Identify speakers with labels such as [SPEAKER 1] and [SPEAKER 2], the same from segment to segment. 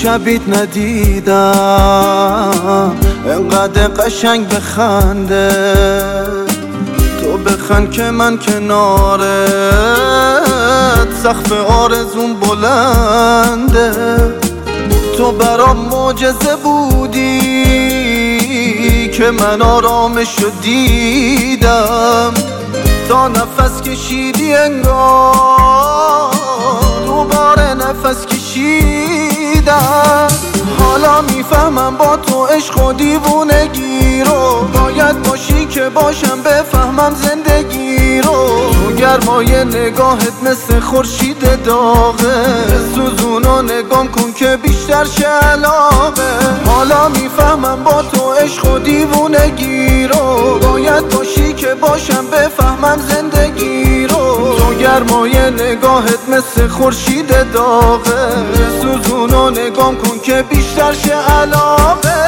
[SPEAKER 1] شبیت ندیدم انقدر قشنگ بخنده، تو بخند که من کنارت سقف آرزوم بلنده. تو برام معجزه بودی که من آرامشو دیدم، تا نفس کشیدی انگار دوباره نفس کشیدم. حالا میفهمم با تو عشق و دیوونگی رو، باید باشی که باشم بفهمم زندگی رو. تو گرمای نگاهت مثل خورشید داغه، سوزون و نگام کن که بیشتر شه علاقه. حالا میفهمم با تو عشق و دیوونگی رو، باید باشی که باشم بفهمم زندگی رو. تو گرمای نگاهت مثل خورشید داغه، سوزون و نگام کن که بیشتر شه علاقه.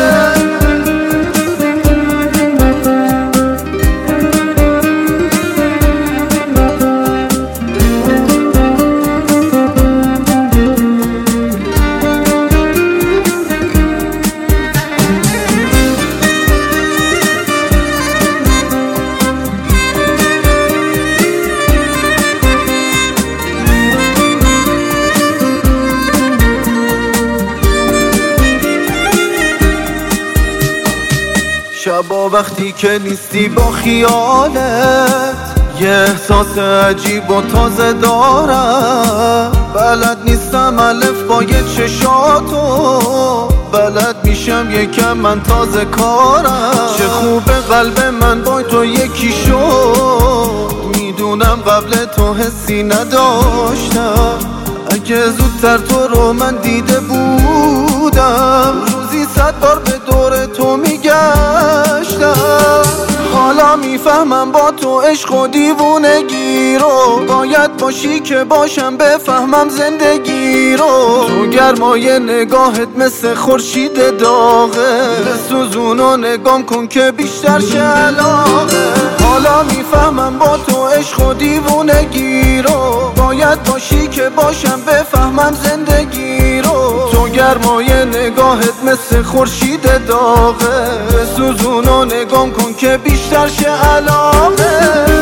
[SPEAKER 1] شبا وقتی که نیستی با خیالت، یه احساس عجیب و تازه دارم. بلد نیستم الف با یه چشاتو، بلد میشم یکم من تازه کارم. چه خوب قلب من با تو یکی شد، میدونم قبل تو حسی نداشتم. اگه زودتر تو رو من دیده بودم، روزی 100 بار به دور تو میگشتم. حالا میفهمم با تو عشق و دیوونگی رو، باید باشی که باشم بفهمم زندگی رو. تو گرمای نگاهت مثل خورشید داغه، بسوزون و نگام کن که بیشتر شه علاقه. حالا میفهمم با تو عشق و دیوونگی رو، باید باشی که باشم بفهمم زندگی رو. تو گرمای نگاهت مثل خورشید داغه، سوزون و نگام کن که بیشتر شه علاقه.